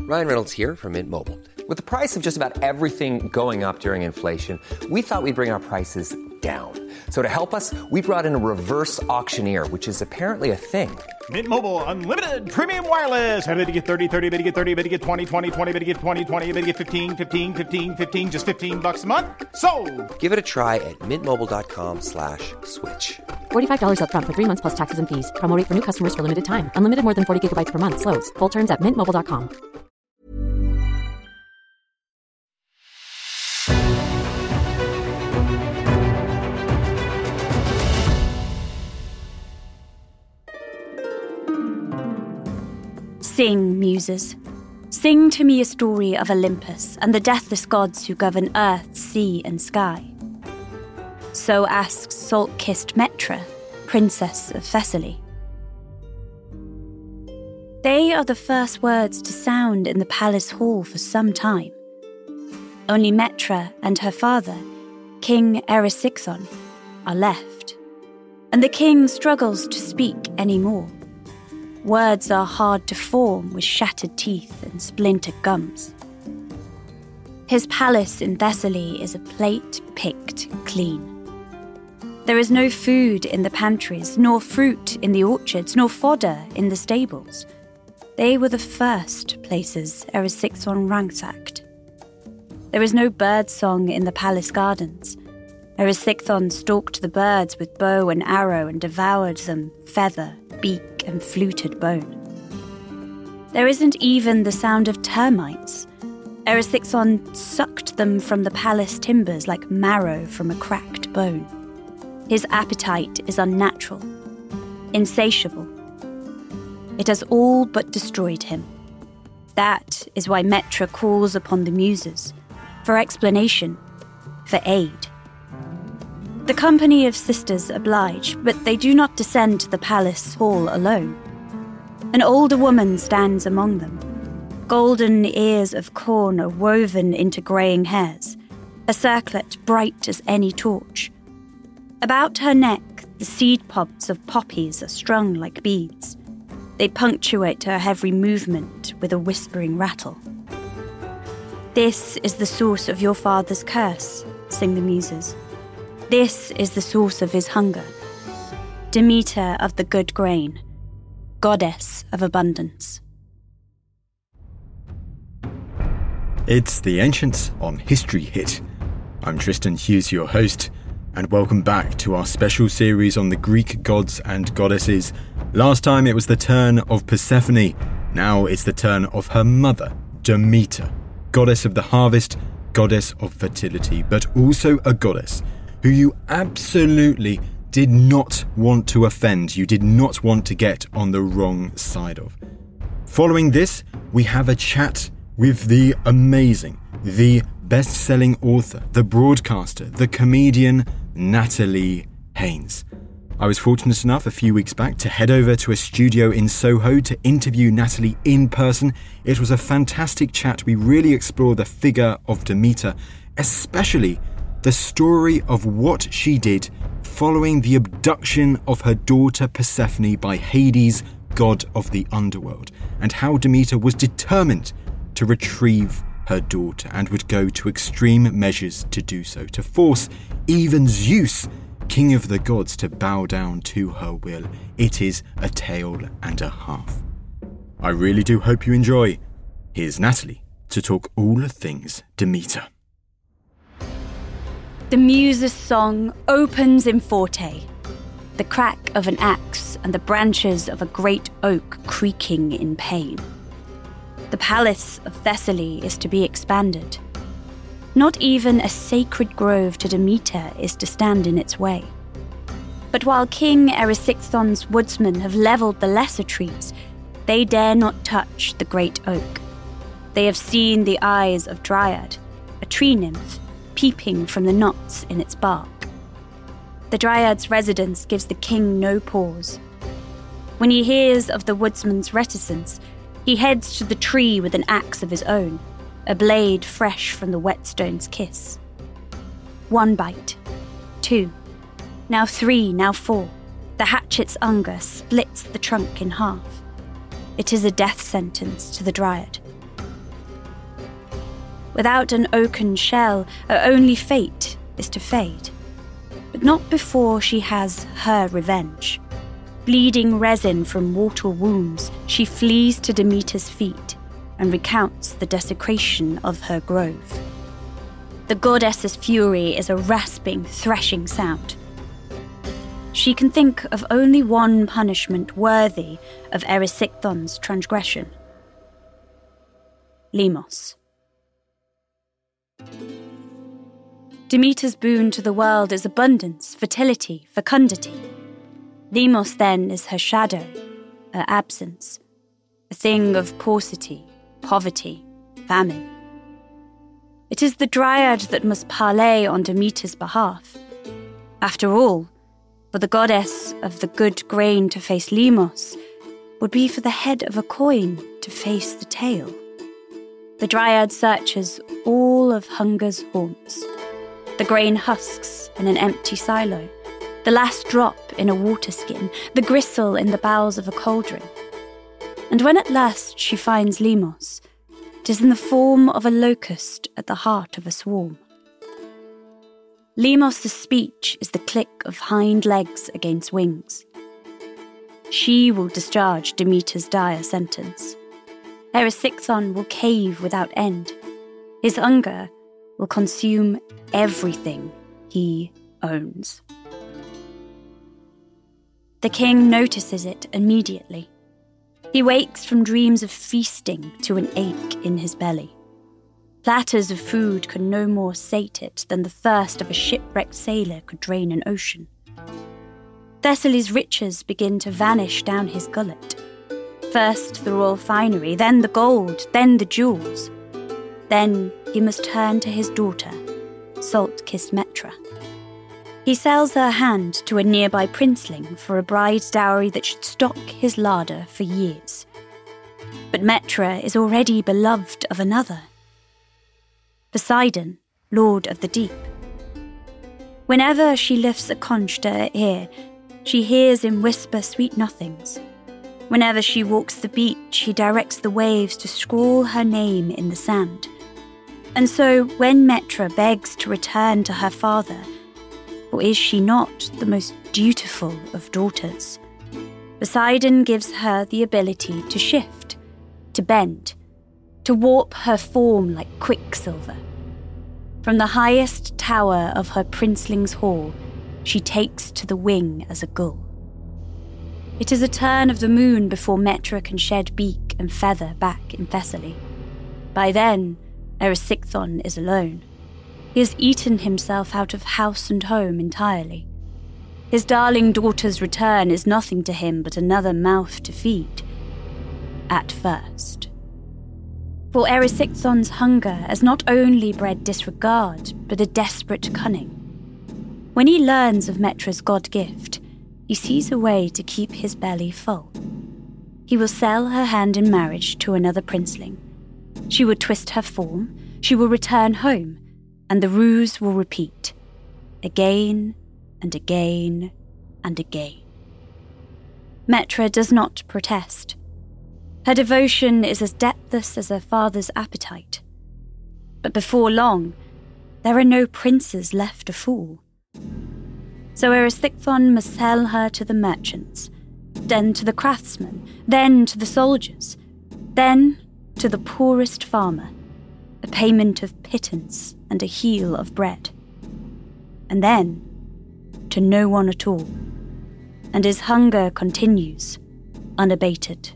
Ryan Reynolds here from Mint Mobile. With the price of just about everything going up during inflation, we thought we'd bring our prices down. So to help us, we brought in a reverse auctioneer, which is apparently a thing. Mint Mobile Unlimited Premium Wireless. How to get 30, 30, bit to get 30, bit to get 20, 20, 20, bit to get 20, 20, bit to get 15, 15, 15, 15, just $15 a month? Sold! Give it a try at mintmobile.com/switch. $45 up front for 3 months plus taxes and fees. Promo rate for new customers for limited time. Unlimited more than 40 gigabytes per month. Slows full terms at mintmobile.com. Sing, muses. Sing to me a story of Olympus and the deathless gods who govern earth, sea, and sky. So asks salt-kissed Metra, princess of Thessaly. They are the first words to sound in the palace hall for some time. Only Metra and her father, King Erysichthon, are left, and the king struggles to speak any more. Words are hard to form with shattered teeth and splintered gums. His palace in Thessaly is a plate picked clean. There is no food in the pantries, nor fruit in the orchards, nor fodder in the stables. They were the first places Erysichthon ransacked. There is no bird song in the palace gardens. Erysichthon stalked the birds with bow and arrow and devoured them, feather, beak, and fluted bone. There isn't even the sound of termites. Erysichthon sucked them from the palace timbers like marrow from a cracked bone. His appetite is unnatural, insatiable. It has all but destroyed him. That is why Metra calls upon the muses, for explanation, for aid. The company of sisters oblige, but they do not descend to the palace hall alone. An older woman stands among them. Golden ears of corn are woven into greying hairs, a circlet bright as any torch. About her neck, the seed pods of poppies are strung like beads. They punctuate her every movement with a whispering rattle. This is the source of your father's curse, sing the muses. This is the source of his hunger. Demeter of the good grain, goddess of abundance. It's The Ancients on History Hit. I'm Tristan Hughes, your host, and welcome back to our special series on the Greek gods and goddesses. Last time it was the turn of Persephone. Now it's the turn of her mother, Demeter, goddess of the harvest, goddess of fertility, but also a goddess who you absolutely did not want to offend, you did not want to get on the wrong side of. Following this, we have a chat with the amazing, the best-selling author, the broadcaster, the comedian, Natalie Haynes. I was fortunate enough a few weeks back to head over to a studio in Soho to interview Natalie in person. It was a fantastic chat. We really explore the figure of Demeter, especially the story of what she did following the abduction of her daughter Persephone by Hades, god of the underworld, and how Demeter was determined to retrieve her daughter and would go to extreme measures to do so, to force even Zeus, king of the gods, to bow down to her will. It is a tale and a half. I really do hope you enjoy. Here's Natalie to talk all things Demeter. The muse's song opens in forte, the crack of an axe and the branches of a great oak creaking in pain. The palace of Thessaly is to be expanded. Not even a sacred grove to Demeter is to stand in its way. But while King Erysichthon's woodsmen have levelled the lesser trees, they dare not touch the great oak. They have seen the eyes of Dryad, a tree nymph, peeping from the knots in its bark. The Dryad's residence gives the king no pause. When he hears of the woodsman's reticence, he heads to the tree with an axe of his own, a blade fresh from the whetstone's kiss. 1 bite, 2, now 3, now 4. The hatchet's unger splits the trunk in half. It is a death sentence to the Dryad. Without an oaken shell, her only fate is to fade. But not before she has her revenge. Bleeding resin from mortal wounds, she flees to Demeter's feet and recounts the desecration of her grove. The goddess's fury is a rasping, threshing sound. She can think of only one punishment worthy of Erysichthon's transgression. Limos. Demeter's boon to the world is abundance, fertility, fecundity. Limos, then, is her shadow, her absence, a thing of paucity, poverty, famine. It is the dryad that must parley on Demeter's behalf. After all, for the goddess of the good grain to face Limos would be for the head of a coin to face the tail. The dryad searches all of hunger's haunts, the grain husks in an empty silo, the last drop in a water skin, the gristle in the bowels of a cauldron. And when at last she finds Limos, it is in the form of a locust at the heart of a swarm. Limos' speech is the click of hind legs against wings. She will discharge Demeter's dire sentence. Erysichthon will cave without end. His hunger will consume everything he owns. The king notices it immediately. He wakes from dreams of feasting to an ache in his belly. Platters of food could no more sate it than the thirst of a shipwrecked sailor could drain an ocean. Thessaly's riches begin to vanish down his gullet. First the royal finery, then the gold, then the jewels. Then he must turn to his daughter, salt-kissed Metra. He sells her hand to a nearby princeling for a bride's dowry that should stock his larder for years. But Metra is already beloved of another, Poseidon, lord of the deep. Whenever she lifts a conch to her ear, she hears him whisper sweet nothings. Whenever she walks the beach, he directs the waves to scrawl her name in the sand. And so when Metra begs to return to her father, or is she not the most dutiful of daughters? Poseidon gives her the ability to shift, to bend, to warp her form like quicksilver. From the highest tower of her princeling's hall, she takes to the wing as a gull. It is a turn of the moon before Metra can shed beak and feather back in Thessaly. By then, Erysichthon is alone. He has eaten himself out of house and home entirely. His darling daughter's return is nothing to him but another mouth to feed. At first. For Erysichthon's hunger has not only bred disregard, but a desperate cunning. When he learns of Metra's god gift, he sees a way to keep his belly full. He will sell her hand in marriage to another princeling. She will twist her form, she will return home, and the ruse will repeat, again and again and again. Metra does not protest. Her devotion is as depthless as her father's appetite. But before long, there are no princes left to fool. So Erysichthon must sell her to the merchants, then to the craftsmen, then to the soldiers, then to the poorest farmer, a payment of pittance and a heel of bread. And then to no one at all, and his hunger continues, unabated.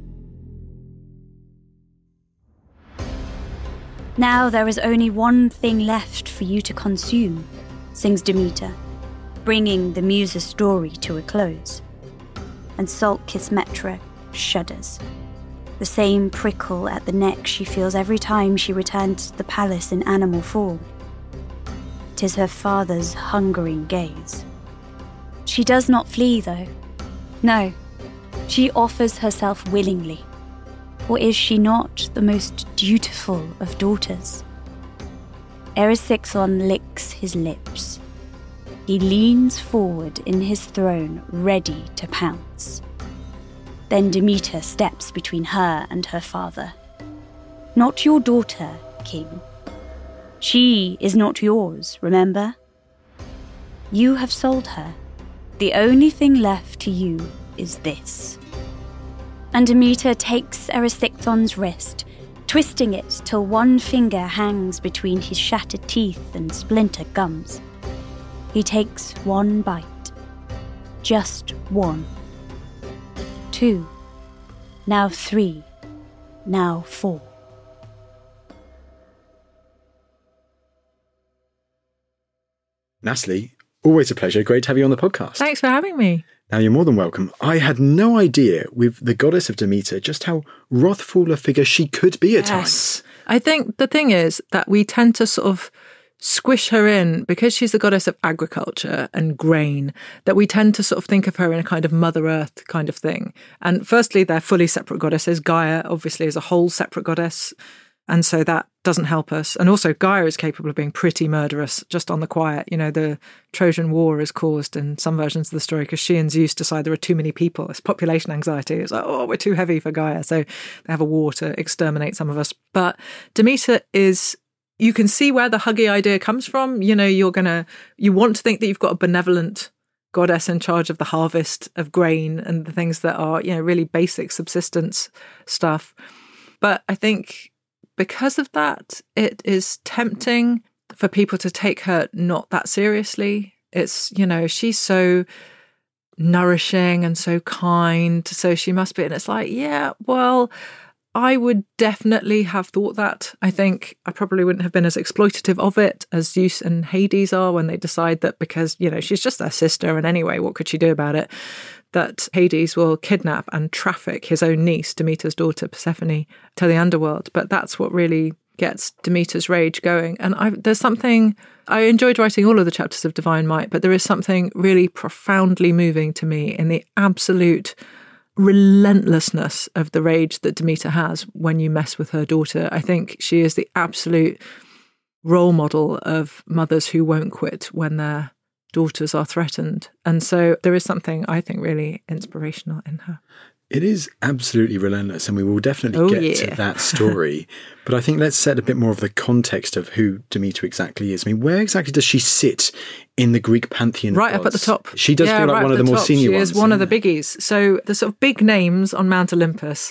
Now there is only one thing left for you to consume, sings Demeter, bringing the muse's story to a close. And salt-kissed Metra shudders. The same prickle at the neck she feels every time she returns to the palace in animal form. 'Tis her father's hungering gaze. She does not flee, though. No, she offers herself willingly. Or is she not the most dutiful of daughters? Erysichthon licks his lips. He leans forward in his throne, ready to pounce. Then Demeter steps between her and her father. Not your daughter, king, She is not yours, remember? You have sold her. The only thing left to you is this. And Demeter takes Erysichthon's wrist, twisting it till one finger hangs between his shattered teeth and splintered gums. He takes one bite. Just one. 2. Now 3. Now 4. Natalie, always a pleasure. Great to have you on the podcast. Thanks for having me. Now, you're more than welcome. I had no idea with the goddess of Demeter just how wrathful a figure she could be at times. I think the thing is that we tend to sort of squish her in, because she's the goddess of agriculture and grain, that we tend to sort of think of her in a kind of Mother Earth kind of thing. And firstly, they're fully separate goddesses. Gaia, obviously, is a whole separate goddess. And so that doesn't help us. And also Gaia is capable of being pretty murderous, just on the quiet. You know, the Trojan War is caused in some versions of the story because she and Zeus decide there are too many people. It's population anxiety. It's like, oh, we're too heavy for Gaia. So they have a war to exterminate some of us. But Demeter is, you can see where the huggy idea comes from. You know, you want to think that you've got a benevolent goddess in charge of the harvest of grain and the things that are, you know, really basic subsistence stuff. But I think because of that, it is tempting for people to take her not that seriously. It's, you know, she's so nourishing and so kind, so she must be. And it's like, yeah, well, I would definitely have thought that. I think I probably wouldn't have been as exploitative of it as Zeus and Hades are when they decide that because, you know, she's just their sister and anyway, what could she do about it? That Hades will kidnap and traffic his own niece, Demeter's daughter, Persephone, to the underworld. But that's what really gets Demeter's rage going. And there's something, I enjoyed writing all of the chapters of Divine Might, but there is something really profoundly moving to me in the absolute relentlessness of the rage that Demeter has when you mess with her daughter. I think she is the absolute role model of mothers who won't quit when their daughters are threatened. And so there is something, I think, really inspirational in her. It is absolutely relentless, and we will definitely get to that story. But I think let's set a bit more of the context of who Demeter exactly is. I mean, where exactly does she sit in the Greek pantheon? Right up at the top. She does feel like one of the more senior ones. She is one of the biggies. So the sort of big names on Mount Olympus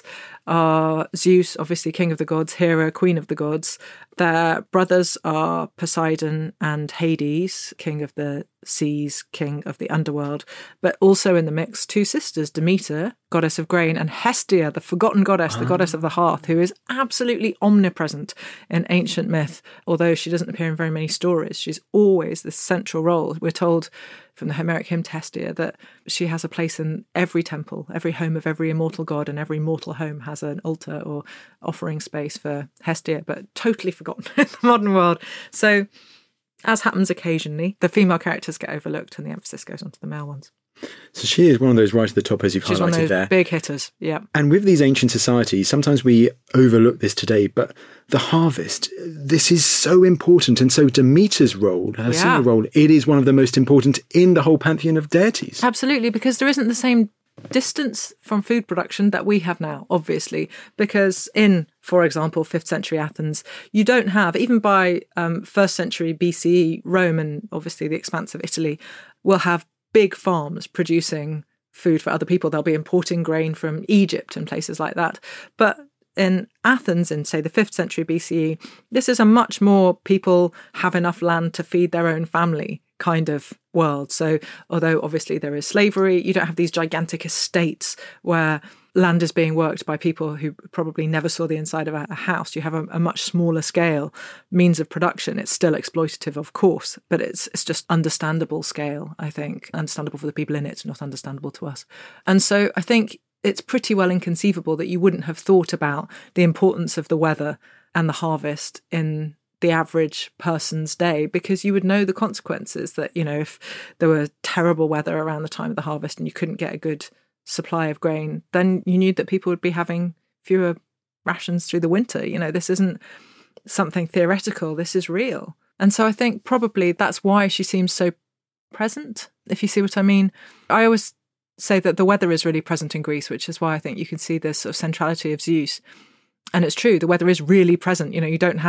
are Zeus, obviously king of the gods, Hera, queen of the gods. Their brothers are Poseidon and Hades, king of the seas, king of the underworld. But also in the mix, two sisters, Demeter, goddess of grain, and Hestia, the forgotten goddess, the goddess of the hearth, who is absolutely omnipresent in ancient myth. Although she doesn't appear in very many stories, she's always this central role. We're told from the Homeric hymn to Hestia that she has a place in every temple, every home of every immortal god, and every mortal home has an altar or offering space for Hestia, but totally forgotten in the modern world. So, as happens occasionally, the female characters get overlooked and the emphasis goes onto the male ones. So she is one of those right at the top, as you've She's highlighted one of those there. Big hitters, yeah. And with these ancient societies, sometimes we overlook this today, but the harvest, this is so important. And so Demeter's role, her senior role, it is one of the most important in the whole pantheon of deities. Absolutely, because there isn't the same distance from food production that we have now, obviously, because in, for example, 5th century Athens, you don't have, even by 1st century BCE, Rome and obviously the expanse of Italy will have big farms producing food for other people. They'll be importing grain from Egypt and places like that. But in Athens, in, say, the 5th century BCE, this is a much more people have enough land to feed their own family kind of world. So although obviously there is slavery, you don't have these gigantic estates where land is being worked by people who probably never saw the inside of a house. You have a much smaller scale means of production. It's still exploitative, of course, but it's just understandable scale, I think. Understandable for the people in it, not understandable to us. And so I think it's pretty well inconceivable that you wouldn't have thought about the importance of the weather and the harvest in the average person's day, because you would know the consequences that, you know, if there were terrible weather around the time of the harvest and you couldn't get a good supply of grain, then you knew that people would be having fewer rations through the winter. You know, this isn't something theoretical, this is real. And so I think probably that's why she seems so present, if you see what I mean. I always say that the weather is really present in Greece, which is why I think you can see this sort of centrality of Zeus. And it's true, the weather is really present. You know, you don't have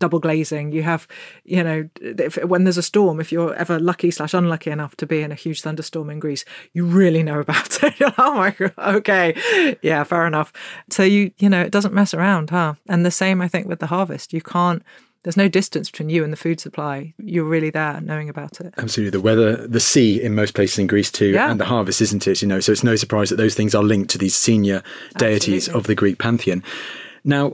double glazing. You have, when there's a storm, if you're ever lucky/unlucky enough to be in a huge thunderstorm in Greece, you really know about it. Oh my God, okay. Yeah, fair enough. So it doesn't mess around, huh? And the same, I think, with the harvest. There's no distance between you and the food supply. You're really there knowing about it. Absolutely. The weather, the sea in most places in Greece too, and the harvest, isn't it? So it's no surprise that those things are linked to these senior deities of the Greek pantheon. Now,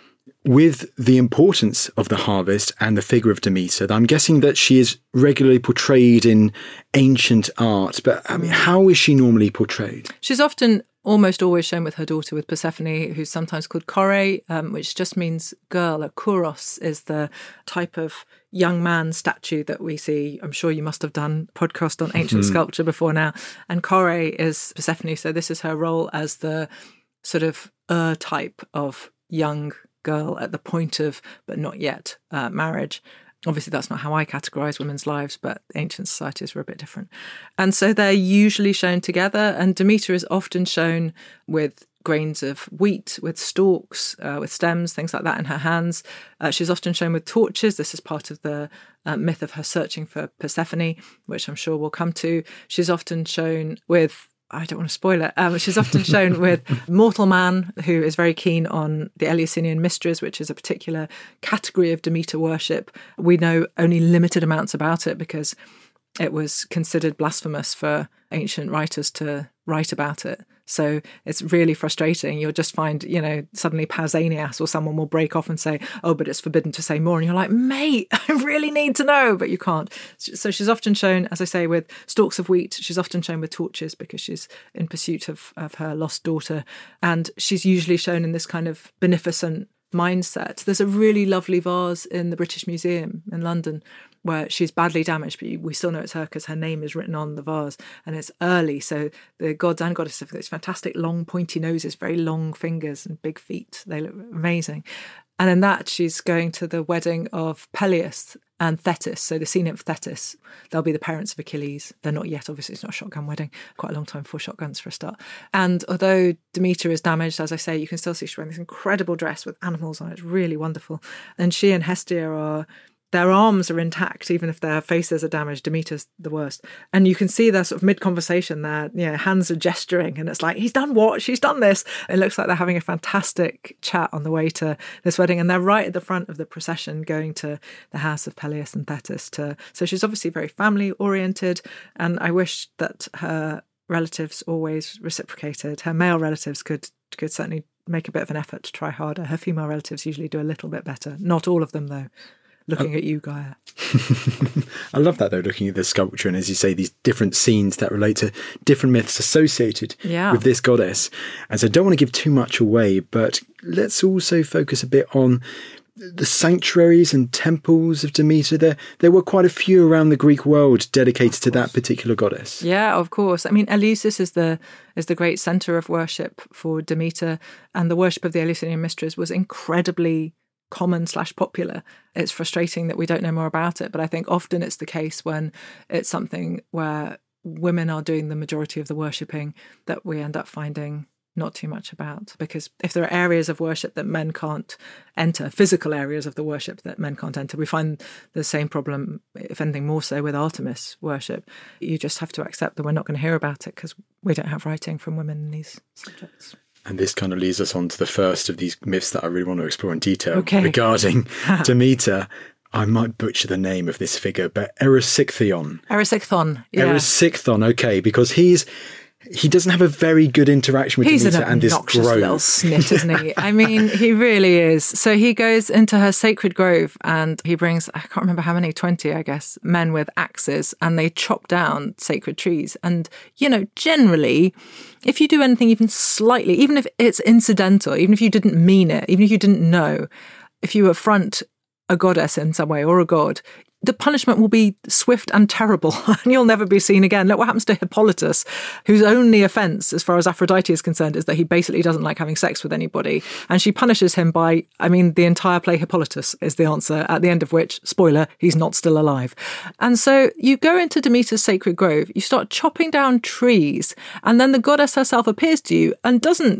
with the importance of the harvest and the figure of Demeter, I'm guessing that she is regularly portrayed in ancient art. But how is she normally portrayed? She's almost always shown with her daughter, with Persephone, who's sometimes called Kore, which just means girl. A kouros is the type of young man statue that we see. I'm sure you must have done a podcast on ancient sculpture before now. And Kore is Persephone. So this is her role as the sort of type of young girl at the point of, but not yet, marriage. Obviously, that's not how I categorise women's lives, but ancient societies were a bit different. And so they're usually shown together, and Demeter is often shown with grains of wheat, with stalks, with stems, things like that in her hands. She's often shown with torches. This is part of the myth of her searching for Persephone, which I'm sure we'll come to. She's often shown with, I don't want to spoil it. She's often shown with mortal man, who is very keen on the Eleusinian mysteries, which is a particular category of Demeter worship. We know only limited amounts about it because it was considered blasphemous for ancient writers to write about it. So it's really frustrating. You'll just find, suddenly Pausanias or someone will break off and say, oh, but it's forbidden to say more. And you're like, mate, I really need to know, but you can't. So she's often shown, as I say, with stalks of wheat. She's often shown with torches because she's in pursuit of her lost daughter. And she's usually shown in this kind of beneficent mindset. There's a really lovely vase in the British Museum in London where she's badly damaged, but we still know it's her because her name is written on the vase, and it's early. So the gods and goddesses have these fantastic long pointy noses, very long fingers and big feet. They look amazing. And in that, she's going to the wedding of Peleus and Thetis. So the sea nymph Thetis, they'll be the parents of Achilles. They're not yet, obviously, it's not a shotgun wedding. Quite a long time before shotguns for a start. And although Demeter is damaged, as I say, you can still see she's wearing this incredible dress with animals on it. It's really wonderful. And she and Hestia their arms are intact, even if their faces are damaged. Demeter's the worst. And you can see they're sort of mid-conversation, their hands are gesturing, and it's like, he's done what? She's done this. It looks like they're having a fantastic chat on the way to this wedding, and they're right at the front of the procession going to the house of Peleus and Thetis. So she's obviously very family-oriented, and I wish that her relatives always reciprocated. Her male relatives could certainly make a bit of an effort to try harder. Her female relatives usually do a little bit better. Not all of them, though. Looking at you, Gaia. I love that, though, looking at the sculpture and, as you say, these different scenes that relate to different myths associated with this goddess. And so I don't want to give too much away, but let's also focus a bit on the sanctuaries and temples of Demeter. There were quite a few around the Greek world dedicated to that particular goddess. Yeah, of course. I mean, Eleusis is the great centre of worship for Demeter, and the worship of the Eleusinian mysteries was incredibly common/popular. It's frustrating that we don't know more about it, but I think often it's the case when it's something where women are doing the majority of the worshipping that we end up finding not too much about. Because if there are areas of worship that men can't enter, physical areas of the worship that men can't enter, we find the same problem, if anything more so, with Artemis worship. You just have to accept that we're not going to hear about it because we don't have writing from women in these subjects. And this kind of leads us on to the first of these myths that I really want to explore in detail regarding Demeter. I might butcher the name of this figure, but Erysichthon. Erysichthon, okay, because he doesn't have a very good interaction with Demeter and this grove. He's an obnoxious little snit, isn't he? I mean, he really is. So he goes into her sacred grove and he brings, I can't remember how many, 20, I guess, men with axes, and they chop down sacred trees. And, generally, if you do anything even slightly, even if it's incidental, even if you didn't mean it, even if you didn't know, if you affront a goddess in some way or a god, the punishment will be swift and terrible, and you'll never be seen again. Look what happens to Hippolytus, whose only offence, as far as Aphrodite is concerned, is that he basically doesn't like having sex with anybody. And she punishes him by, the entire play Hippolytus is the answer, at the end of which, spoiler, he's not still alive. And so you go into Demeter's sacred grove, you start chopping down trees, and then the goddess herself appears to you and doesn't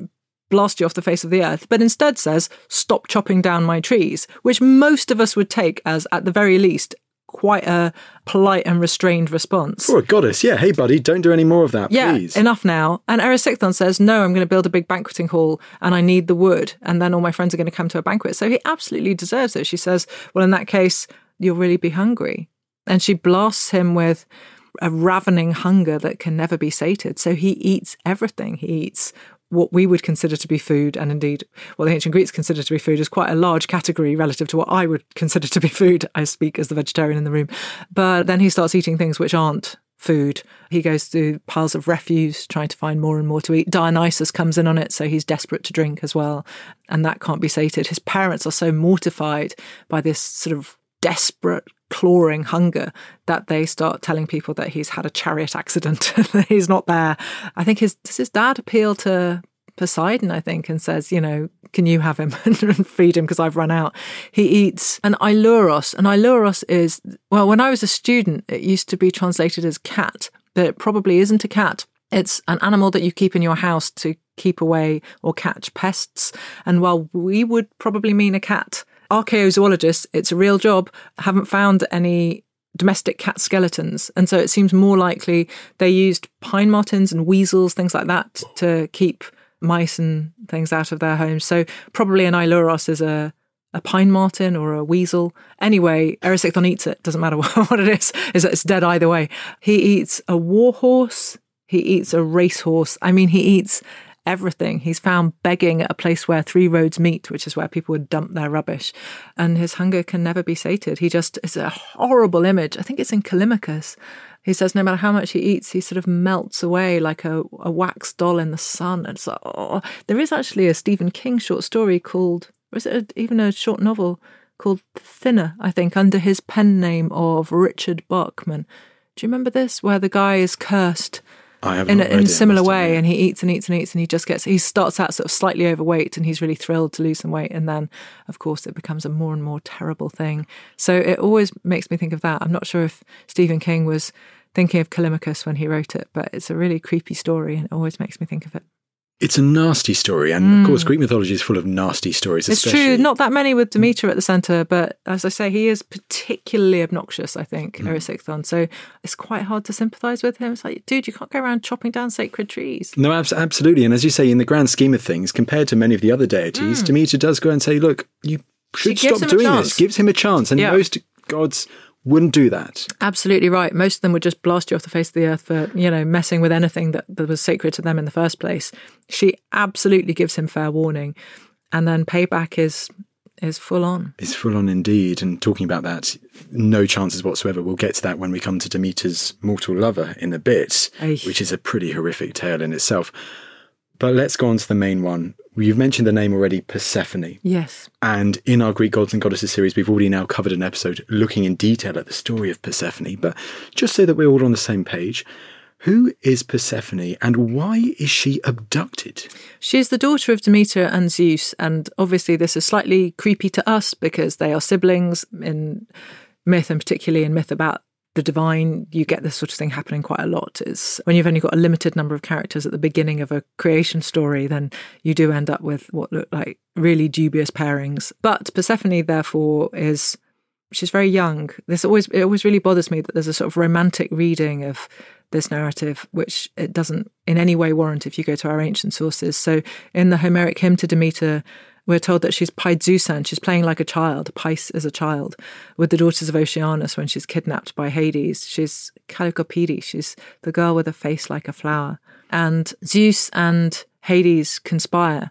blast you off the face of the earth, but instead says, stop chopping down my trees, which most of us would take as, at the very least, quite a polite and restrained response. For a goddess, yeah. Hey, buddy, don't do any more of that, please. Yeah, enough now. And Erysichthon says, no, I'm going to build a big banqueting hall and I need the wood, and then all my friends are going to come to a banquet. So he absolutely deserves it. She says, well, in that case, you'll really be hungry. And she blasts him with a ravening hunger that can never be sated. So he eats everything. He eats what we would consider to be food, and indeed what the ancient Greeks considered to be food, is quite a large category relative to what I would consider to be food. I speak as the vegetarian in the room. But then he starts eating things which aren't food. He goes through piles of refuse, trying to find more and more to eat. Dionysus comes in on it, so he's desperate to drink as well, and that can't be sated. His parents are so mortified by this sort of desperate clawing hunger that they start telling people that he's had a chariot accident. He's not there. I think does his dad appeal to Poseidon, I think, and says, can you have him and feed him because I've run out. He eats an ailuros. An ailuros is, well, when I was a student, it used to be translated as cat, but it probably isn't a cat. It's an animal that you keep in your house to keep away or catch pests. And while we would probably mean a cat, archaeozoologists, it's a real job, haven't found any domestic cat skeletons. And so it seems more likely they used pine martens and weasels, things like that, to keep mice and things out of their homes. So probably an ailuros is a pine marten or a weasel. Anyway, Erysichthon eats it. Doesn't matter what it is. It's dead either way. He eats a war horse. He eats a racehorse. I mean, he eats everything. He's found begging at a place where 3 roads meet, which is where people would dump their rubbish. And his hunger can never be sated. It's a horrible image. I think it's in Callimachus. He says no matter how much he eats, he sort of melts away like a wax doll in the sun. And it's like, oh. There is actually a Stephen King short story called, or is it even a short novel called Thinner, I think, under his pen name of Richard Bachman. Do you remember this? Where the guy is cursed in a similar way, and he eats and eats and eats, and he starts out sort of slightly overweight, and he's really thrilled to lose some weight, and then of course it becomes a more and more terrible thing. So it always makes me think of that. I'm not sure if Stephen King was thinking of Callimachus when he wrote it, but it's a really creepy story, and it always makes me think of it. It's a nasty story, and of course Greek mythology is full of nasty stories. It's true, not that many with Demeter at the centre, but as I say, he is particularly obnoxious, I think, Erysichthon. So it's quite hard to sympathise with him. It's like, dude, you can't go around chopping down sacred trees. No, absolutely. And as you say, in the grand scheme of things, compared to many of the other deities, Demeter does go and say, look, you should stop doing this. Gives him a chance. And most gods wouldn't do that. Absolutely right. Most of them would just blast you off the face of the earth for, messing with anything that was sacred to them in the first place. She absolutely gives him fair warning. And then payback is full on. It's full on indeed. And talking about that, no chances whatsoever. We'll get to that when we come to Demeter's mortal lover in a bit, which is a pretty horrific tale in itself. But let's go on to the main one. You've mentioned the name already, Persephone. Yes. And in our Greek Gods and Goddesses series, we've already now covered an episode looking in detail at the story of Persephone. But just so that we're all on the same page, who is Persephone and why is she abducted? She's the daughter of Demeter and Zeus. And obviously this is slightly creepy to us because they are siblings in myth, and particularly in myth about the divine. You get this sort of thing happening quite a lot. Is when you've only got a limited number of characters at the beginning of a creation story, then you do end up with what look like really dubious pairings. But Persephone, therefore, she's very young. It always really bothers me that there's a sort of romantic reading of this narrative, which it doesn't in any way warrant if you go to our ancient sources. So in the Homeric hymn to Demeter, we're told that she's Paidzusan, she's playing like a child, Pais is a child, with the daughters of Oceanus when she's kidnapped by Hades. She's Chalcopede, she's the girl with a face like a flower. And Zeus and Hades conspire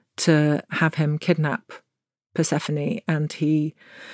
to have him kidnap Persephone, and he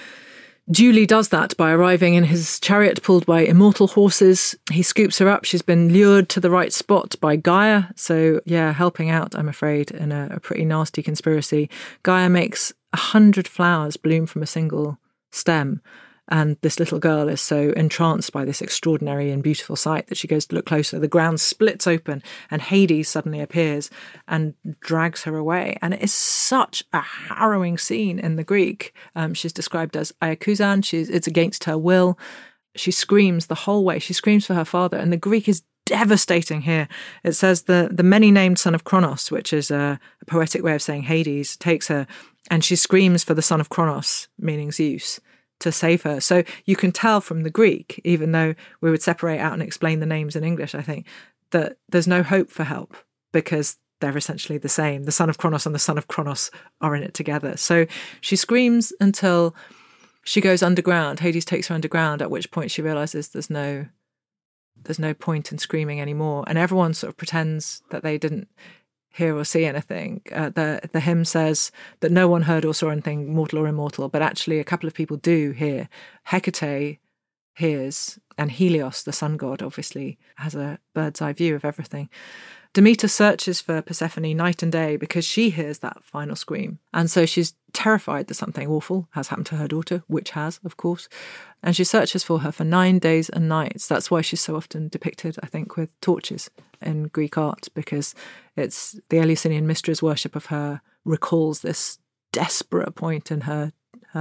duly does that by arriving in his chariot pulled by immortal horses. He scoops her up. She's been lured to the right spot by Gaia. So, helping out, I'm afraid, in a pretty nasty conspiracy. Gaia makes 100 flowers bloom from a single stem. And this little girl is so entranced by this extraordinary and beautiful sight that she goes to look closer. The ground splits open and Hades suddenly appears and drags her away. And it is such a harrowing scene in the Greek. She's described as Iakusan. It's against her will. She screams the whole way. She screams for her father. And the Greek is devastating here. It says the many-named son of Kronos, which is a poetic way of saying Hades, takes her and she screams for the son of Kronos, meaning Zeus, to save her. So you can tell from the Greek, even though we would separate out and explain the names in English, I think, that there's no hope for help because they're essentially the same. The son of Kronos and the son of Kronos are in it together. So she screams until she goes underground. Hades takes her underground, at which point she realizes there's no point in screaming anymore. And everyone sort of pretends that they didn't hear or see anything. The hymn says that no one heard or saw anything, mortal or immortal, but actually a couple of people do hear. Hecate hears, and Helios, the sun god, obviously has a bird's eye view of everything. Demeter searches for Persephone night and day because she hears that final scream. And so she's terrified that something awful has happened to her daughter, which has, of course. And she searches for her for 9 days and nights. That's why she's so often depicted, I think, with torches in Greek art, because it's the Eleusinian Mysteries worship of her recalls this desperate point in her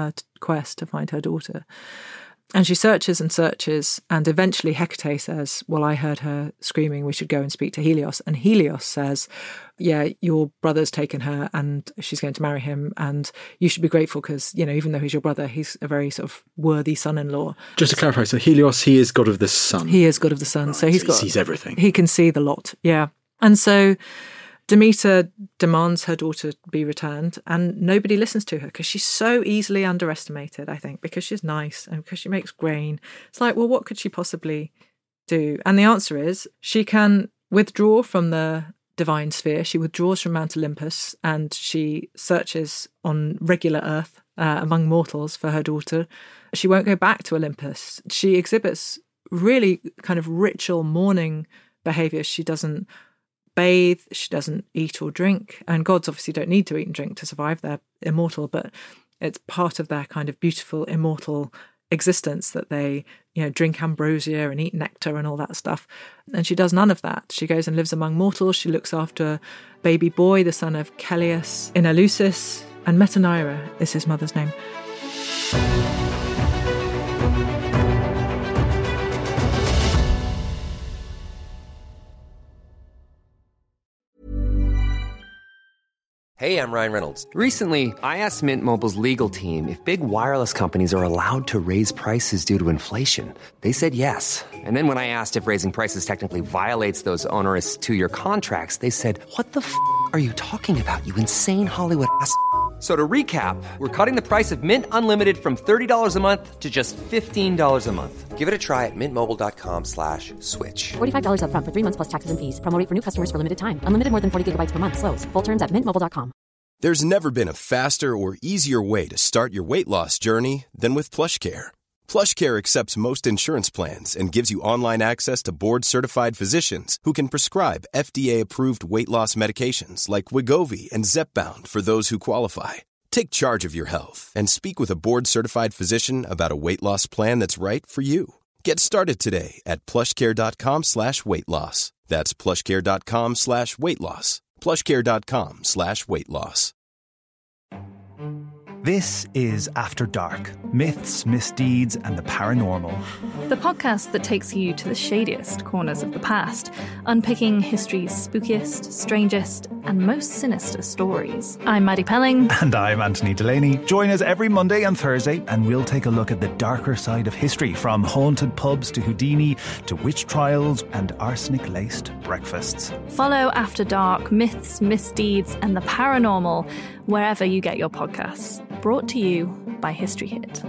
quest to find her daughter. And she searches and searches, and eventually Hecate says, well, I heard her screaming, we should go and speak to Helios. And Helios says, yeah, your brother's taken her and she's going to marry him, and you should be grateful because, you know, even though he's your brother, he's a very sort of worthy son-in-law. Just to clarify, so Helios, he is god of the sun. He is god of the sun. Right, so he sees everything. He can see the lot, yeah. And so Demeter demands her daughter be returned, and nobody listens to her because she's so easily underestimated, I think, because she's nice and because she makes grain. It's like, well, what could she possibly do? And the answer is she can withdraw from the divine sphere. She withdraws from Mount Olympus and she searches on regular earth among mortals for her daughter. She won't go back to Olympus. She exhibits really kind of ritual mourning behaviour. She doesn't bathe, she doesn't eat or drink, and gods obviously don't need to eat and drink to survive. They're immortal, but it's part of their kind of beautiful immortal existence that they, you know, drink ambrosia and eat nectar and all that stuff. And she does none of that. She goes and lives among mortals. She looks after a baby boy, the son of Celeus in Eleusis, and Metaneira is his mother's name. Hey, I'm Ryan Reynolds. Recently, I asked Mint Mobile's legal team if big wireless companies are allowed to raise prices due to inflation. They said yes. And then when I asked if raising prices technically violates those onerous 2-year contracts, they said, what the f*** are you talking about, you insane Hollywood ass f- So to recap, we're cutting the price of Mint Unlimited from $30 a month to just $15 a month. Give it a try at mintmobile.com/switch. $45 up front for 3 months plus taxes and fees. Promo rate for new customers for limited time. Unlimited more than 40 gigabytes per month. Slows full terms at mintmobile.com. There's never been a faster or easier way to start your weight loss journey than with PlushCare. PlushCare accepts most insurance plans and gives you online access to board-certified physicians who can prescribe FDA-approved weight loss medications like Wegovy and Zepbound for those who qualify. Take charge of your health and speak with a board-certified physician about a weight loss plan that's right for you. Get started today at plushcare.com/weight-loss. That's plushcare.com/weight-loss. plushcare.com/weight-loss. This is After Dark, myths, misdeeds, and the paranormal. The podcast that takes you to the shadiest corners of the past, unpicking history's spookiest, strangest, and most sinister stories. I'm Maddie Pelling. And I'm Anthony Delaney. Join us every Monday and Thursday, and we'll take a look at the darker side of history, from haunted pubs to Houdini, to witch trials and arsenic-laced breakfasts. Follow After Dark, myths, misdeeds, and the paranormal wherever you get your podcasts. Brought to you by History Hit.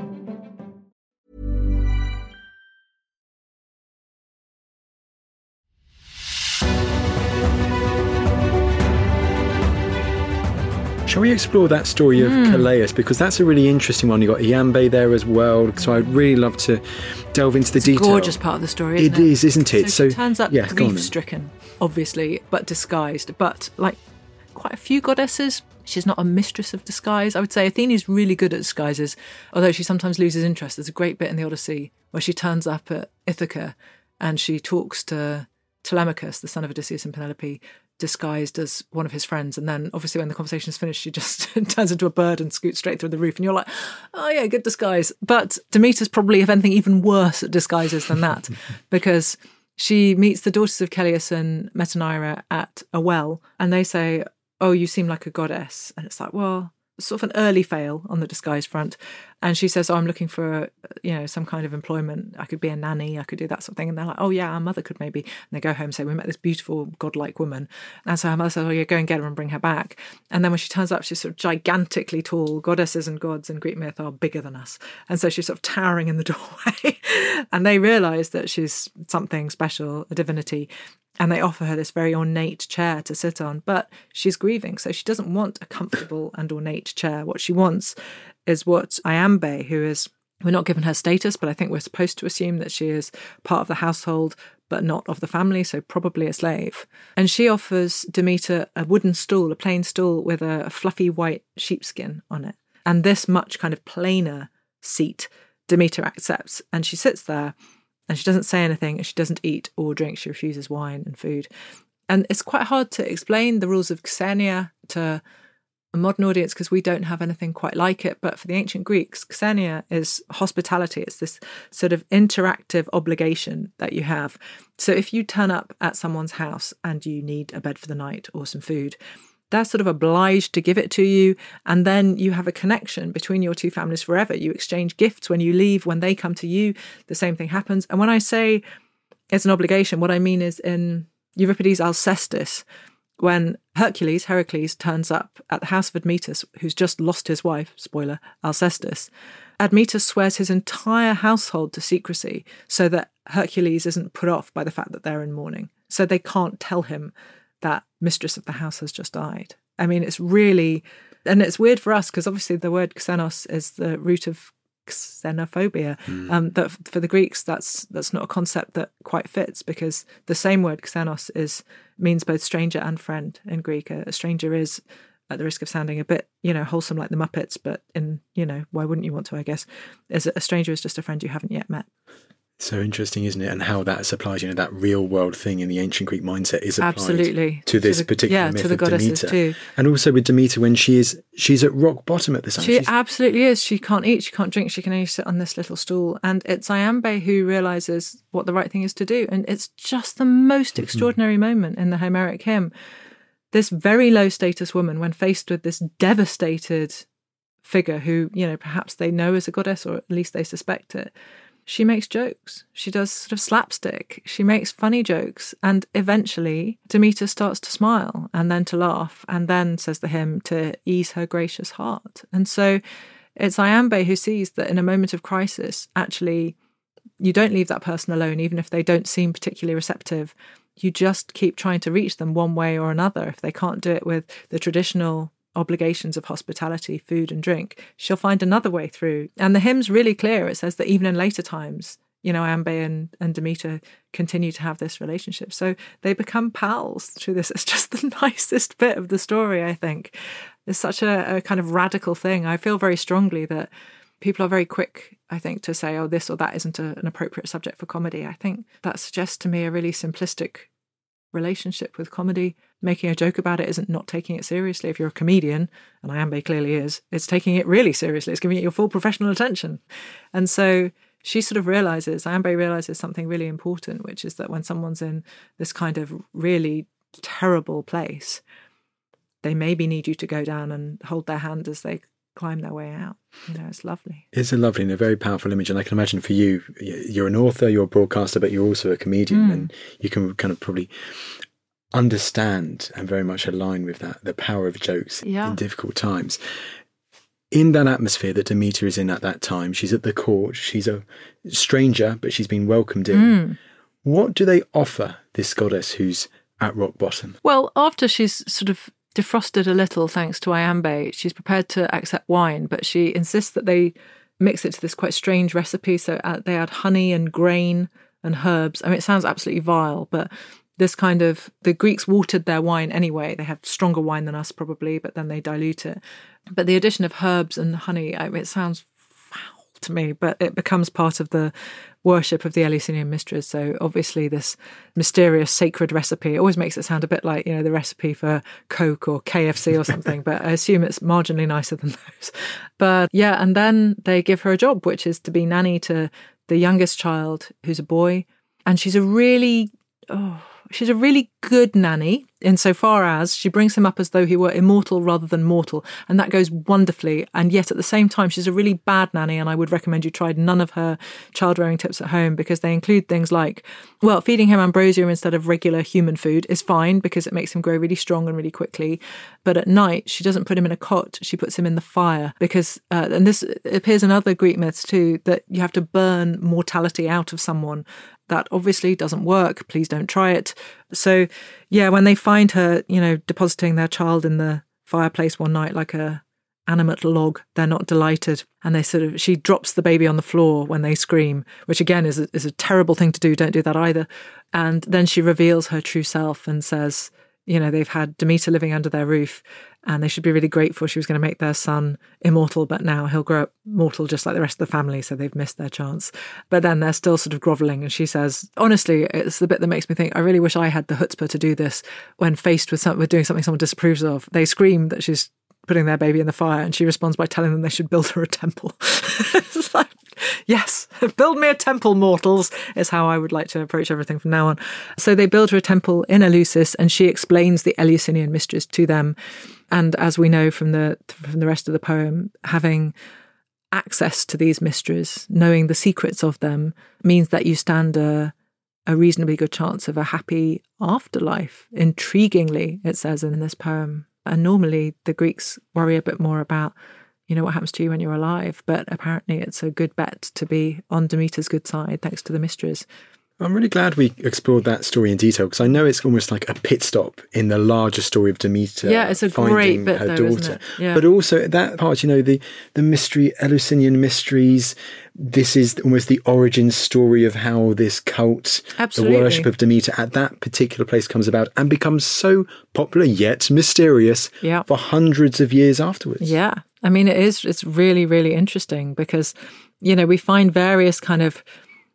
Shall we explore that story of Celeus? Because that's a really interesting one. You've got Iambe there as well. So I'd really love to delve into the detail. Gorgeous part of the story, isn't it? It is, isn't it? So she turns up grief-stricken, obviously, but disguised. But like quite a few goddesses, she's not a mistress of disguise. I would say Athene is really good at disguises, although she sometimes loses interest. There's a great bit in the Odyssey where she turns up at Ithaca and she talks to Telemachus, the son of Odysseus and Penelope, disguised as one of his friends, and then obviously when the conversation is finished she just turns into a bird and scoots straight through the roof, and you're like, oh yeah, good disguise. But Demeter's probably, if anything, even worse at disguises than that because she meets the daughters of Kelias and Metaneira at a well, and they say, "Oh, you seem like a goddess." And it's like, well, sort of an early fail on the disguise front. And she says, "Oh, I'm looking for, some kind of employment. I could be a nanny. I could do that sort of thing." And they're like, "Oh, yeah, our mother could maybe." And they go home and say, "We met this beautiful godlike woman." And so her mother says, "Oh, yeah, go and get her and bring her back." And then when she turns up, she's sort of gigantically tall. Goddesses and gods in Greek myth are bigger than us. And so she's sort of towering in the doorway. And they realise that she's something special, a divinity. And they offer her this very ornate chair to sit on, but she's grieving, so she doesn't want a comfortable and ornate chair. What she wants is what Iambe, who is, we're not given her status, but I think we're supposed to assume that she is part of the household, but not of the family, so probably a slave. And she offers Demeter a wooden stool, a plain stool with a fluffy white sheepskin on it. And this much kind of plainer seat, Demeter accepts, and she sits there. And she doesn't say anything, and she doesn't eat or drink. She refuses wine and food. And it's quite hard to explain the rules of Xenia to a modern audience because we don't have anything quite like it. But for the ancient Greeks, Xenia is hospitality. It's this sort of interactive obligation that you have. So if you turn up at someone's house and you need a bed for the night or some food, they're sort of obliged to give it to you. And then you have a connection between your two families forever. You exchange gifts when you leave. When they come to you, the same thing happens. And when I say it's an obligation, what I mean is in Euripides' Alcestis, when Heracles turns up at the house of Admetus, who's just lost his wife, spoiler, Alcestis, Admetus swears his entire household to secrecy so that Hercules isn't put off by the fact that they're in mourning. So they can't tell him that mistress of the house has just died. I mean, it's really, and it's weird for us because obviously the word xenos is the root of xenophobia. That for the Greeks, that's not a concept that quite fits because the same word xenos means both stranger and friend in Greek. A stranger is, at the risk of sounding a bit, wholesome like the Muppets, but why wouldn't you want to? I guess is a stranger is just a friend you haven't yet met. So interesting, isn't it? And how that applies, that real world thing in the ancient Greek mindset is applied absolutely to this particular myth to the of goddesses Demeter. Too. And also with Demeter when she's at rock bottom at this time. She absolutely is. She can't eat, she can't drink, she can only sit on this little stool. And it's Iambe who realises what the right thing is to do. And it's just the most extraordinary moment in the Homeric hymn. This very low status woman, when faced with this devastated figure who, perhaps they know is a goddess or at least they suspect it, she makes jokes. She does sort of slapstick. She makes funny jokes. And eventually Demeter starts to smile and then to laugh and then, says the hymn, to ease her gracious heart. And so it's Iambe who sees that in a moment of crisis, actually, you don't leave that person alone, even if they don't seem particularly receptive. You just keep trying to reach them one way or another. If they can't do it with the traditional obligations of hospitality, food and drink, she'll find another way through. And the hymn's really clear. It says that even in later times, Iambe and Demeter continue to have this relationship. So they become pals through this. It's just the nicest bit of the story, I think. It's such a kind of radical thing. I feel very strongly that people are very quick, I think, to say, oh, this or that isn't an appropriate subject for comedy. I think that suggests to me a really simplistic relationship with comedy. Making a joke about it isn't not taking it seriously. If you're a comedian, and Iambe clearly is, it's taking it really seriously. It's giving it your full professional attention. And so she sort of Iambe realises something really important, which is that when someone's in this kind of really terrible place, they maybe need you to go down and hold their hand as they climb their way out. It's lovely. It's a lovely and a very powerful image. And I can imagine for you, you're an author, you're a broadcaster, but you're also a comedian, and you can kind of probably understand and very much align with that, the power of jokes in difficult times. In that atmosphere that Demeter is in at that time, she's at the court, she's a stranger, but she's been welcomed in. What do they offer this goddess who's at rock bottom? Well, after she's sort of defrosted a little thanks to Iambe, she's prepared to accept wine, but she insists that they mix it to this quite strange recipe. So they add honey and grain and herbs. I mean, it sounds absolutely vile, but this kind of, the Greeks watered their wine anyway. They have stronger wine than us probably, but then they dilute it. But the addition of herbs and honey, I mean, it sounds foul to me, but it becomes part of the worship of the Eleusinian mysteries. So obviously this mysterious sacred recipe always makes it sound a bit like, the recipe for Coke or KFC or something, but I assume it's marginally nicer than those. But yeah, and then they give her a job, which is to be nanny to the youngest child, who's a boy. And she's a really good nanny insofar as she brings him up as though he were immortal rather than mortal. And that goes wonderfully. And yet at the same time, she's a really bad nanny. And I would recommend you try none of her child rearing tips at home, because they include things like, well, feeding him ambrosia instead of regular human food is fine because it makes him grow really strong and really quickly. But at night, she doesn't put him in a cot. She puts him in the fire because, and this appears in other Greek myths too, that you have to burn mortality out of someone. That obviously doesn't work. Please don't try it. So, yeah, when they find her, depositing their child in the fireplace one night like a animate log, they're not delighted. And she drops the baby on the floor when they scream, which again is a terrible thing to do. Don't do that either. And then she reveals her true self and says, they've had Demeter living under their roof and they should be really grateful. She was going to make their son immortal, but now he'll grow up mortal just like the rest of the family, so they've missed their chance. But then they're still sort of grovelling, and she says, honestly, it's the bit that makes me think, I really wish I had the chutzpah to do this when faced with doing something someone disapproves of. They scream that she's putting their baby in the fire, and she responds by telling them they should build her a temple. It's like, yes, build me a temple, mortals, is how I would like to approach everything from now on. So they build her a temple in Eleusis, and she explains the Eleusinian mysteries to them. And as we know from the rest of the poem, having access to these mysteries, knowing the secrets of them, means that you stand a reasonably good chance of a happy afterlife. Intriguingly, it says in this poem. And normally the Greeks worry a bit more about, what happens to you when you're alive. But apparently it's a good bet to be on Demeter's good side, thanks to the mysteries. I'm really glad we explored that story in detail, because I know it's almost like a pit stop in the larger story of Demeter. Yeah, it's a great bit, her though, daughter. isn't it? Yeah. But also that part, the mystery, Eleusinian mysteries. This is almost the origin story of how this cult, Absolutely. the worship of Demeter at that particular place comes about and becomes so popular yet mysterious for hundreds of years afterwards. Yeah. I mean, it's really, really interesting because, we find various kind of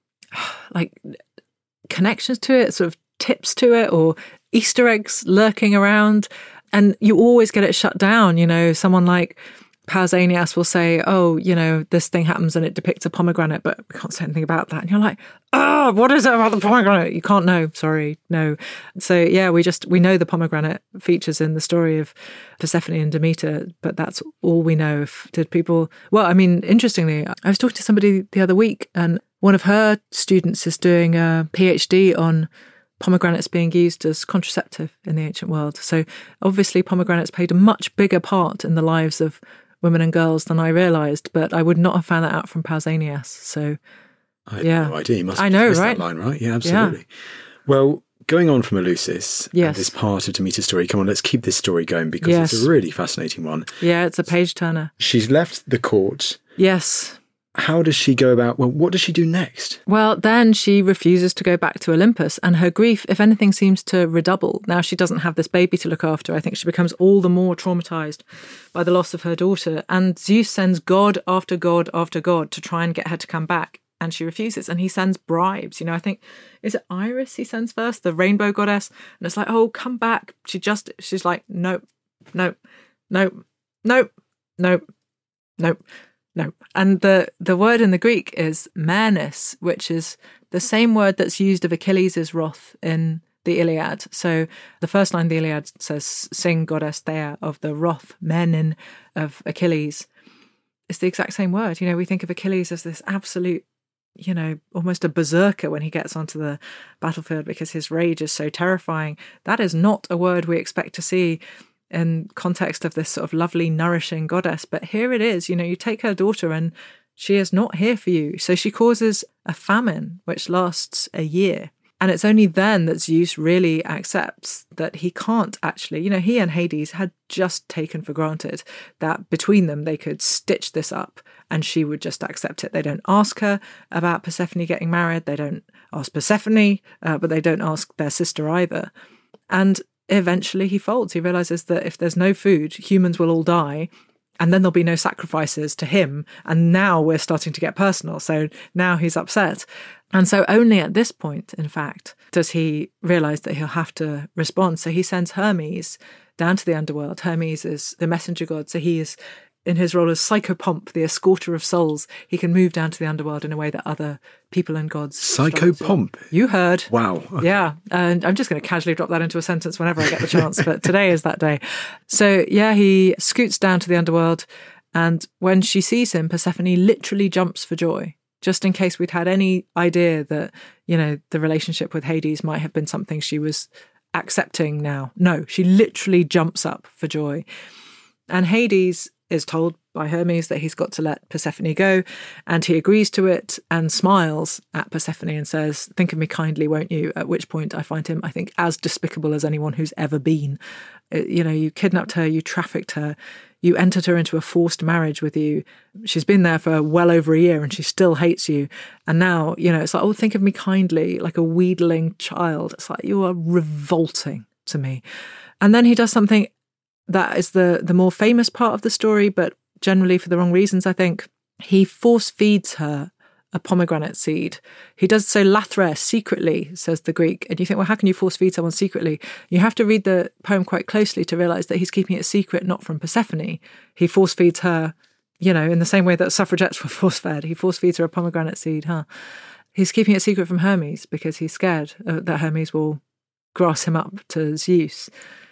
connections to it, sort of tips to it, or Easter eggs lurking around, and you always get it shut down. Someone like Pausanias will say, oh, this thing happens and it depicts a pomegranate, but we can't say anything about that. And you're like, what is it about the pomegranate? You can't know. Sorry, no. So yeah, we know the pomegranate features in the story of Persephone and Demeter, but that's all we know. Interestingly, I was talking to somebody the other week, and one of her students is doing a PhD on pomegranates being used as contraceptive in the ancient world. So obviously pomegranates played a much bigger part in the lives of women and girls than I realised, but I would not have found that out from Pausanias. So, I had no idea. You must have know, missed right? that line, right? Yeah, absolutely. Yeah. Well, going on from Eleusis, and this part of Demeter's story, come on, let's keep this story going because it's a really fascinating one. Yeah, it's a page-turner. She's left the court. Yes. How does she go about, what does she do next? Well, then she refuses to go back to Olympus, and her grief, if anything, seems to redouble. Now she doesn't have this baby to look after. I think she becomes all the more traumatized by the loss of her daughter. And Zeus sends god after god after god to try and get her to come back, and she refuses. And he sends bribes. I think, is it Iris he sends first, the rainbow goddess? And it's like, oh, come back. She's like, nope, nope, nope, nope, nope, nope. No. And the word in the Greek is mernis, which is the same word that's used of Achilles' wrath in the Iliad. So the first line of the Iliad says, sing goddess Thea of the wrath, mernin of Achilles. It's the exact same word. We think of Achilles as this absolute, almost a berserker when he gets onto the battlefield because his rage is so terrifying. That is not a word we expect to see in context of this sort of lovely, nourishing goddess. But here it is, you take her daughter and she is not here for you. So she causes a famine, which lasts a year. And it's only then that Zeus really accepts that he can't actually, he and Hades had just taken for granted that between them they could stitch this up and she would just accept it. They don't ask her about Persephone getting married. They don't ask Persephone, but they don't ask their sister either. And eventually he folds. He realizes that if there's no food, humans will all die, and then there'll be no sacrifices to him. And now we're starting to get personal. So now he's upset. And so only at this point, in fact, does he realize that he'll have to respond. So he sends Hermes down to the underworld. Hermes is the messenger god. So he is in his role as Psychopomp, the escorter of souls, he can move down to the underworld in a way that other people and gods... Psychopomp? You heard. Wow. Okay. Yeah. And I'm just going to casually drop that into a sentence whenever I get the chance, but today is that day. So, yeah, he scoots down to the underworld, and when she sees him, Persephone literally jumps for joy, just in case we'd had any idea that, the relationship with Hades might have been something she was accepting now. No, she literally jumps up for joy. And Hades is told by Hermes that he's got to let Persephone go, and he agrees to it and smiles at Persephone and says, "Think of me kindly, won't you?" At which point I find him, I think, as despicable as anyone who's ever been. You kidnapped her, you trafficked her, you entered her into a forced marriage with you. She's been there for well over a year and she still hates you. And now, it's like, "Oh, think of me kindly," like a wheedling child. It's like, you are revolting to me. And then he does something that is the more famous part of the story, but generally for the wrong reasons, I think. He force feeds her a pomegranate seed. He does so lathre, secretly, says the Greek. And you think, well, how can you force feed someone secretly? You have to read the poem quite closely to realise that he's keeping it secret, not from Persephone. He force feeds her, in the same way that suffragettes were force fed. He force feeds her a pomegranate seed, He's keeping it secret from Hermes because he's scared that Hermes will grass him up to Zeus.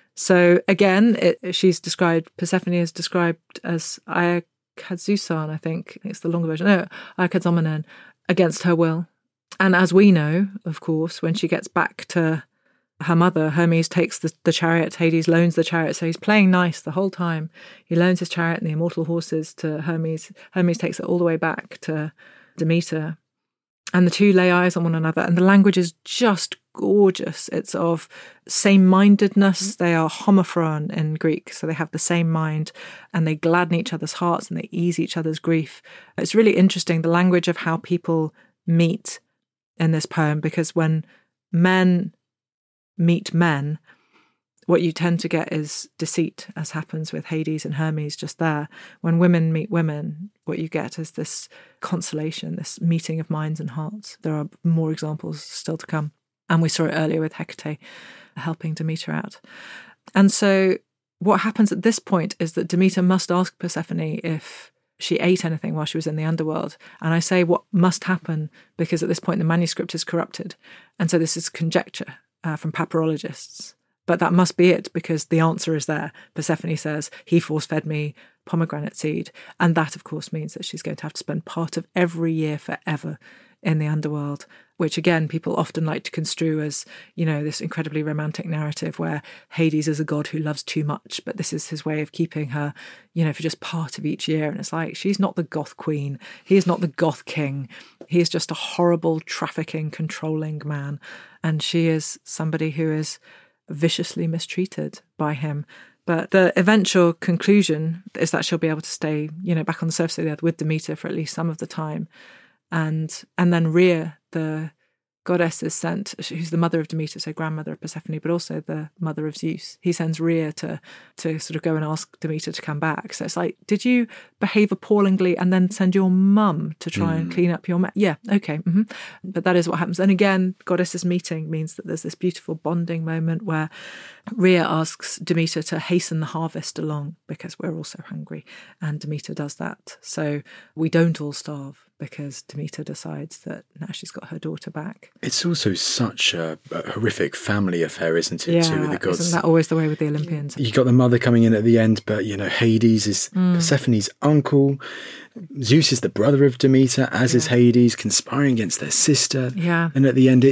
So again, Persephone is described as Iacadzousan, I think. It's the longer version. No, Iacadzomenon, against her will. And as we know, of course, when she gets back to her mother, Hermes takes the chariot, Hades loans the chariot. So he's playing nice the whole time. He loans his chariot and the immortal horses to Hermes. Hermes takes it all the way back to Demeter. And the two lay eyes on one another. And the language is just gorgeous. It's of same-mindedness. They are homophron in Greek, so they have the same mind, and they gladden each other's hearts and they ease each other's grief. It's really interesting, the language of how people meet in this poem, because when men meet men, what you tend to get is deceit, as happens with Hades and Hermes just there. When women meet women, what you get is this consolation, this meeting of minds and hearts. There are more examples still to come. And we saw it earlier with Hecate helping Demeter out. And so what happens at this point is that Demeter must ask Persephone if she ate anything while she was in the underworld. And I say what must happen because at this point the manuscript is corrupted. And so this is conjecture from papyrologists. But that must be it because the answer is there. Persephone says, he force-fed me pomegranate seed. And that, of course, means that she's going to have to spend part of every year forever in the underworld, which, again, people often like to construe as, this incredibly romantic narrative where Hades is a god who loves too much, but this is his way of keeping her, for just part of each year. And it's like, she's not the goth queen. He is not the goth king. He is just a horrible, trafficking, controlling man. And she is somebody who is viciously mistreated by him. But the eventual conclusion is that she'll be able to stay, back on the surface of the earth with Demeter for at least some of the time. And then Rhea, the goddess, is sent, who's the mother of Demeter, so grandmother of Persephone, but also the mother of Zeus. He sends Rhea to sort of go and ask Demeter to come back. So it's like, did you behave appallingly and then send your mum to try and clean up your mess? Yeah, okay. Mm-hmm. But that is what happens. And again, goddesses meeting means that there's this beautiful bonding moment where Rhea asks Demeter to hasten the harvest along because we're all so hungry. And Demeter does that. So we don't all starve because Demeter decides that now she's got her daughter back. It's also such a horrific family affair, isn't it, too, with the gods? Isn't that always the way with the Olympians? You got the mother coming in at the end, but, Hades is Persephone's uncle. Zeus is the brother of Demeter, as is Hades, conspiring against their sister. Yeah. And at the end,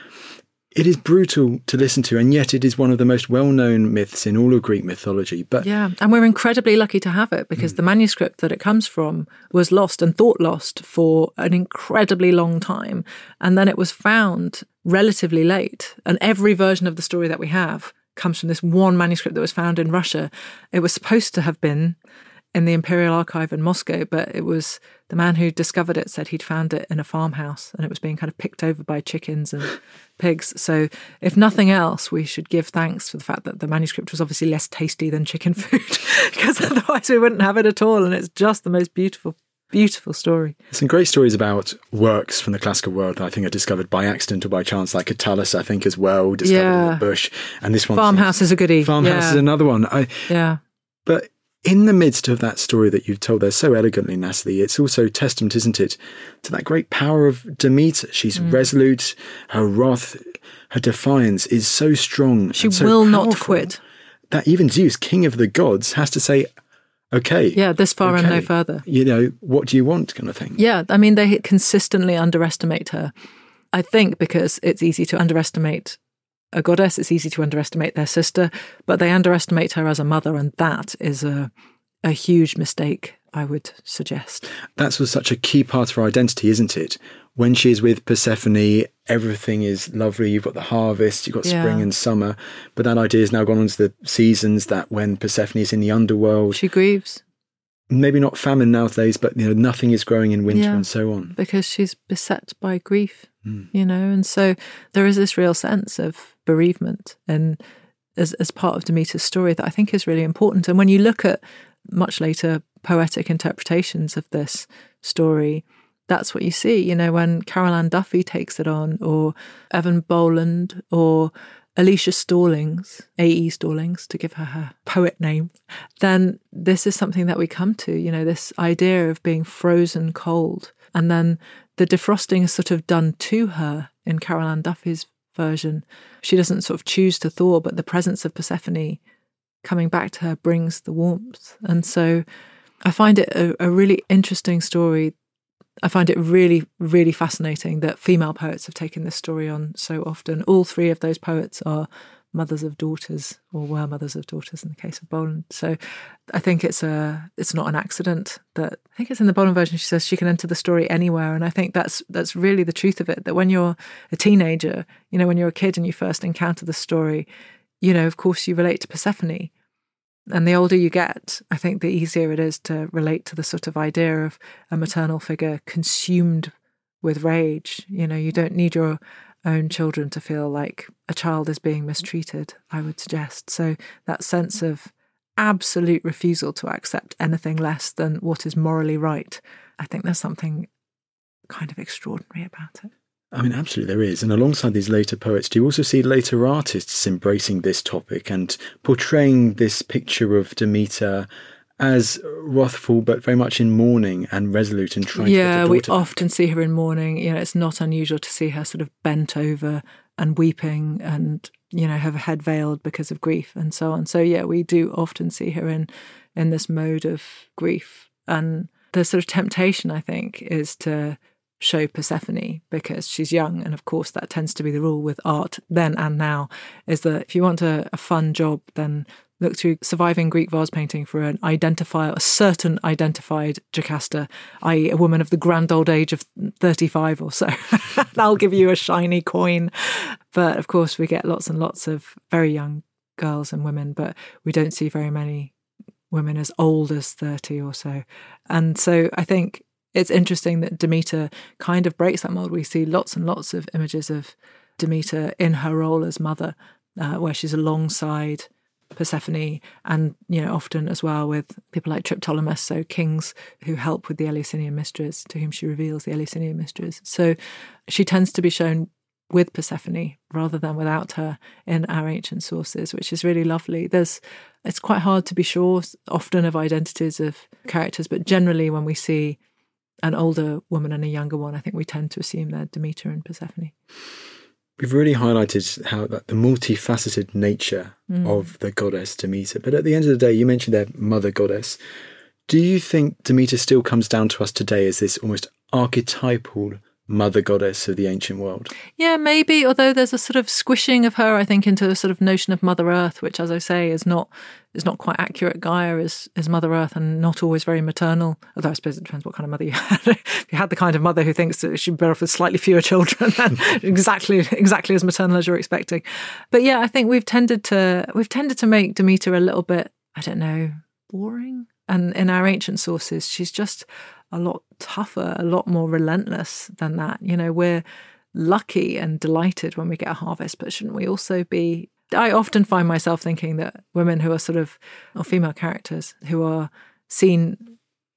it is brutal to listen to, and yet it is one of the most well-known myths in all of Greek mythology. But yeah, and we're incredibly lucky to have it because the manuscript that it comes from was lost and thought lost for an incredibly long time. And then it was found relatively late. And every version of the story that we have comes from this one manuscript that was found in Russia. It was supposed to have been in the Imperial Archive in Moscow, but it was the man who discovered it said he'd found it in a farmhouse and it was being kind of picked over by chickens and pigs. So if nothing else, we should give thanks for the fact that the manuscript was obviously less tasty than chicken food because otherwise we wouldn't have it at all. And it's just the most beautiful story. Some great stories about works from the classical world that I think are discovered by accident or by chance, like Catullus, I think, as well, discovered in the bush. And this one... Farmhouse is a goodie. Farmhouse is another one. Yeah. But in the midst of that story that you've told there so elegantly, Natalie, it's also testament, isn't it, to that great power of Demeter. She's resolute, her wrath, her defiance is so strong. She so will powerful not quit. That even Zeus, king of the gods, has to say, okay. Yeah, this far and no further. You know, what do you want, kind of thing. Yeah, I mean, they consistently underestimate her. I think because it's easy to underestimate a goddess, it's easy to underestimate their sister, but they underestimate her as a mother, and that is a huge mistake, I would suggest. That's such a key part of her identity, isn't it? When she's with Persephone, everything is lovely. You've got the harvest, you've got spring and summer, but that idea has now gone on to the seasons, that when Persephone is in the underworld, she grieves. Maybe not famine nowadays, but nothing is growing in winter and so on. Because she's beset by grief, and so there is this real sense of bereavement and as part of Demeter's story that I think is really important. And when you look at much later poetic interpretations of this story, that's what you see, when Carol Ann Duffy takes it on, or Evan Boland, or Alicia Stallings, A.E. Stallings, to give her poet name, then this is something that we come to, this idea of being frozen cold. And then the defrosting is sort of done to her in Carol Ann Duffy's version. She doesn't sort of choose to thaw, but the presence of Persephone coming back to her brings the warmth. And so I find it a really interesting story. I find it really, really fascinating that female poets have taken this story on so often. All three of those poets are mothers of daughters, or were mothers of daughters in the case of Boland. So I think it's not an accident that, I think it's in the Boland version, she says she can enter the story anywhere. And I think that's really the truth of it, that when you're a teenager, when you're a kid and you first encounter the story, of course you relate to Persephone. And the older you get, I think the easier it is to relate to the sort of idea of a maternal figure consumed with rage. You don't need your own children to feel like a child is being mistreated, I would suggest. So that sense of absolute refusal to accept anything less than what is morally right, I think there's something kind of extraordinary about it. I mean, absolutely there is. And alongside these later poets, do you also see later artists embracing this topic and portraying this picture of Demeter as wrathful, but very much in mourning and resolute and trying to get her daughter we back? often see her in mourning. It's not unusual to see her sort of bent over and weeping and, have her head veiled because of grief and so on. So, we do often see her in this mode of grief. And the sort of temptation, I think, is to show Persephone because she's young, and of course that tends to be the rule with art then and now, is that if you want a fun job, then look through surviving Greek vase painting for a certain identified Jocasta, i.e. a woman of the grand old age of 35 or so. That'll give you a shiny coin. But of course we get lots and lots of very young girls and women, but we don't see very many women as old as 30 or so. And so I think it's interesting that Demeter kind of breaks that mold. We see lots and lots of images of Demeter in her role as mother, where she's alongside Persephone, and often as well with people like Triptolemus, so kings who help with the Eleusinian mysteries, to whom she reveals the Eleusinian mysteries. So she tends to be shown with Persephone rather than without her in our ancient sources, which is really lovely. It's quite hard to be sure often of identities of characters, but generally when we see an older woman and a younger one, I think we tend to assume they're Demeter and Persephone. We've really highlighted how the multifaceted nature of the goddess Demeter. But at the end of the day, you mentioned their mother goddess. Do you think Demeter still comes down to us today as this almost archetypal mother goddess of the ancient world? Yeah, maybe, although there's a sort of squishing of her, I think, into a sort of notion of Mother Earth, which, as I say, is not quite accurate. Gaia is Mother Earth and not always very maternal, although I suppose it depends what kind of mother you had. If you had the kind of mother who thinks that she'd be better off with slightly fewer children, then exactly as maternal as you're expecting. But yeah, I think we've tended to make Demeter a little bit, I don't know, boring. And in our ancient sources, she's just a lot tougher, a lot more relentless than that. We're lucky and delighted when we get a harvest, but shouldn't we also be... I often find myself thinking that women who are or female characters who are seen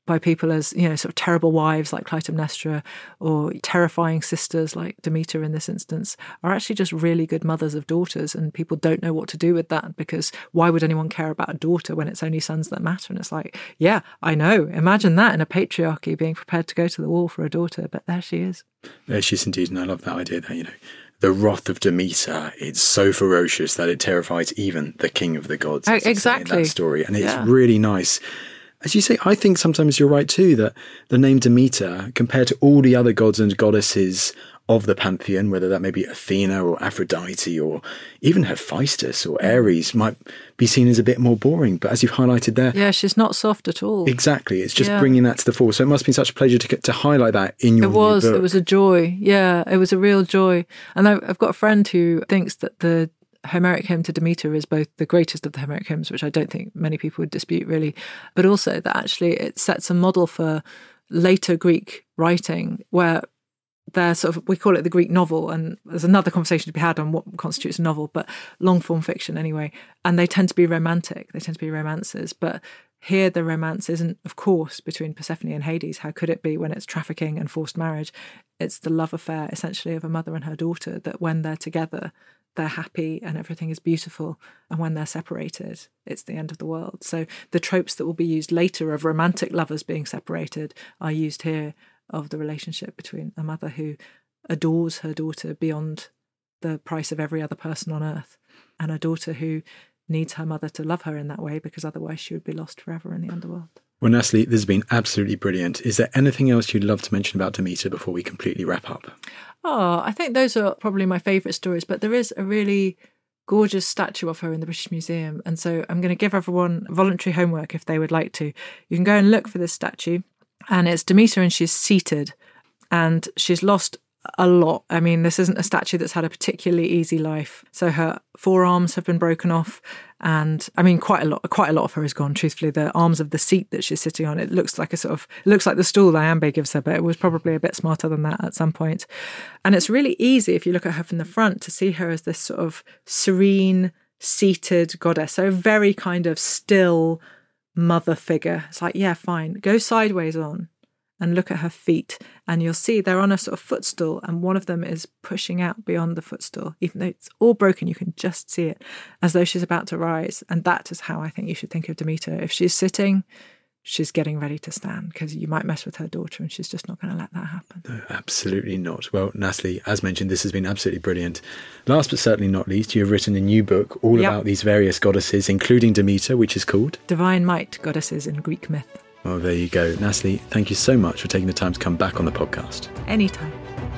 by people as, sort of terrible wives like Clytemnestra, or terrifying sisters like Demeter in this instance, are actually just really good mothers of daughters, and people don't know what to do with that, because why would anyone care about a daughter when it's only sons that matter? And it's like, yeah, I know. Imagine that in a patriarchy, being prepared to go to the wall for a daughter, but there she is. There she is indeed, and I love that idea that, the wrath of Demeter, it's so ferocious that it terrifies even the king of the gods. Exactly. In that story. And it's really nice. As you say, I think sometimes you're right too, that the name Demeter, compared to all the other gods and goddesses of the pantheon, whether that may be Athena or Aphrodite or even Hephaestus or Ares, might be seen as a bit more boring. But as you've highlighted there... Yeah, she's not soft at all. Exactly. It's just bringing that to the fore. So it must be such a pleasure to highlight that in your new book. It was a joy. Yeah, it was a real joy. And I've got a friend who thinks that the Homeric hymn to Demeter is both the greatest of the Homeric hymns, which I don't think many people would dispute really, but also that actually it sets a model for later Greek writing, where they're sort of, we call it the Greek novel, and there's another conversation to be had on what constitutes a novel, but long form fiction anyway, and they tend to be romantic, they tend to be romances, but here the romance isn't, of course, between Persephone and Hades. How could it be when it's trafficking and forced marriage? It's the love affair essentially of a mother and her daughter, that when they're together they're happy and everything is beautiful, and when they're separated it's the end of the world. So the tropes that will be used later of romantic lovers being separated are used here, of the relationship between a mother who adores her daughter beyond the price of every other person on earth, and a daughter who needs her mother to love her in that way, because otherwise she would be lost forever in the underworld. Well, Natalie, this has been absolutely brilliant. Is there anything else you'd love to mention about Demeter before we completely wrap up? Oh, I think those are probably my favourite stories, but there is a really gorgeous statue of her in the British Museum, and so I'm going to give everyone voluntary homework if they would like to. You can go and look for this statue, and it's Demeter, and she's seated, and she's lost a lot. I mean, this isn't a statue that's had a particularly easy life. So her forearms have been broken off, and I mean, quite a lot of her is gone. Truthfully, the arms of the seat that she's sitting on, it looks like the stool Iambe gives her, but it was probably a bit smarter than that at some point. And it's really easy, if you look at her from the front, to see her as this sort of serene, seated goddess. So very kind of still mother figure. It's like, yeah, fine, go sideways on and look at her feet, and you'll see they're on a sort of footstool, and one of them is pushing out beyond the footstool. Even though it's all broken, you can just see it, as though she's about to rise. And that is how I think you should think of Demeter. If she's sitting, she's getting ready to stand, because you might mess with her daughter, and she's just not going to let that happen. No, absolutely not. Well, Natalie, as mentioned, this has been absolutely brilliant. Last but certainly not least, you have written a new book all about these various goddesses, including Demeter, which is called Divine Might, Goddesses in Greek Myth. Well, there you go. Natalie, thank you so much for taking the time to come back on the podcast. Anytime.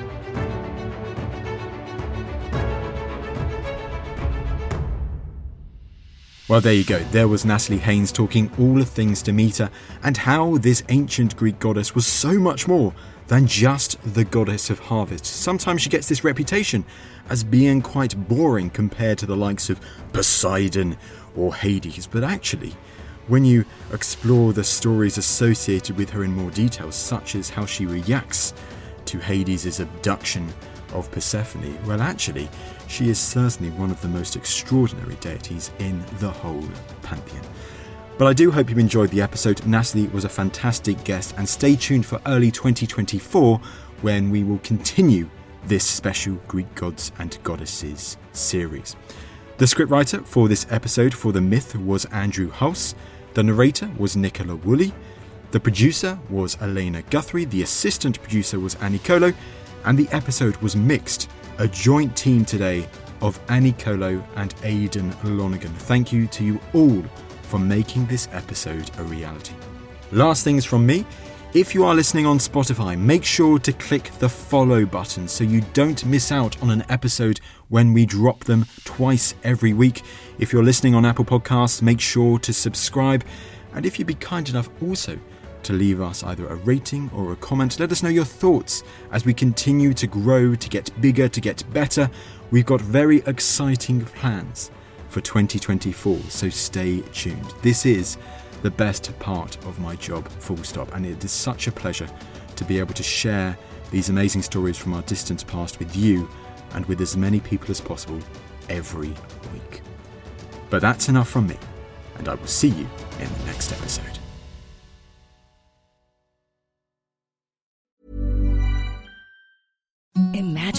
Well, there you go. There was Natalie Haynes talking all of things Demeter, and how this ancient Greek goddess was so much more than just the goddess of harvest. Sometimes she gets this reputation as being quite boring compared to the likes of Poseidon or Hades, but actually, when you explore the stories associated with her in more detail, such as how she reacts to Hades' abduction of Persephone, well, actually, she is certainly one of the most extraordinary deities in the whole pantheon. But I do hope you've enjoyed the episode. Natalie was a fantastic guest, and stay tuned for early 2024 when we will continue this special Greek Gods and Goddesses series. The scriptwriter for this episode for The Myth was Andrew Hulse. The narrator was Nicola Woolley. The producer was Elena Guthrie. The assistant producer was Annie Colo. And the episode was mixed, a joint team today of Annie Colo and Aidan Lonergan. Thank you to you all for making this episode a reality. Last things from me. If you are listening on Spotify, make sure to click the follow button so you don't miss out on an episode when we drop them twice every week. If you're listening on Apple Podcasts, make sure to subscribe. And if you'd be kind enough also to leave us either a rating or a comment, let us know your thoughts as we continue to grow, to get bigger, to get better. We've got very exciting plans for 2024, so stay tuned. This is the best part of my job, full stop, and it is such a pleasure to be able to share these amazing stories from our distant past with you and with as many people as possible every week. But that's enough from me, and I will see you in the next episode.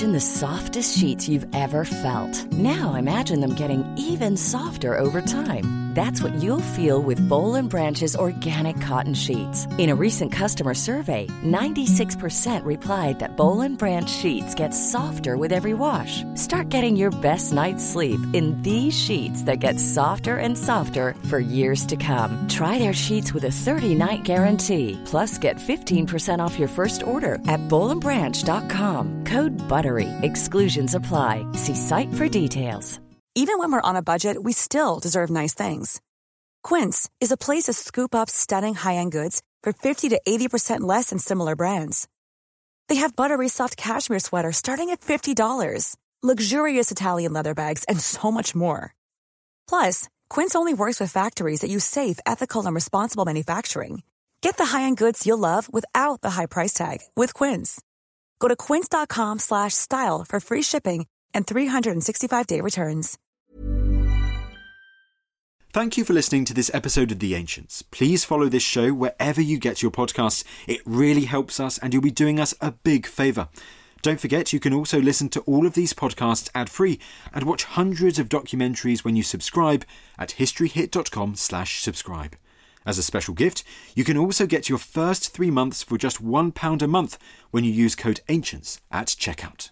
Imagine the softest sheets you've ever felt. Now imagine them getting even softer over time. That's what you'll feel with Boll & Branch's organic cotton sheets. In a recent customer survey, 96% replied that Boll & Branch sheets get softer with every wash. Start getting your best night's sleep in these sheets that get softer and softer for years to come. Try their sheets with a 30-night guarantee. Plus, get 15% off your first order at bollandbranch.com. Code BUTTERY. Exclusions apply. See site for details. Even when we're on a budget, we still deserve nice things. Quince is a place to scoop up stunning high-end goods for 50 to 80% less than similar brands. They have buttery soft cashmere sweaters starting at $50, luxurious Italian leather bags, and so much more. Plus, Quince only works with factories that use safe, ethical, and responsible manufacturing. Get the high-end goods you'll love without the high price tag with Quince. Go to quince.com/style for free shipping and 365-day returns. Thank you for listening to this episode of The Ancients. Please follow this show wherever you get your podcasts. It really helps us and you'll be doing us a big favour. Don't forget you can also listen to all of these podcasts ad-free and watch hundreds of documentaries when you subscribe at historyhit.com/subscribe. As a special gift, you can also get your first 3 months for just £1 a month when you use code ANCIENTS at checkout.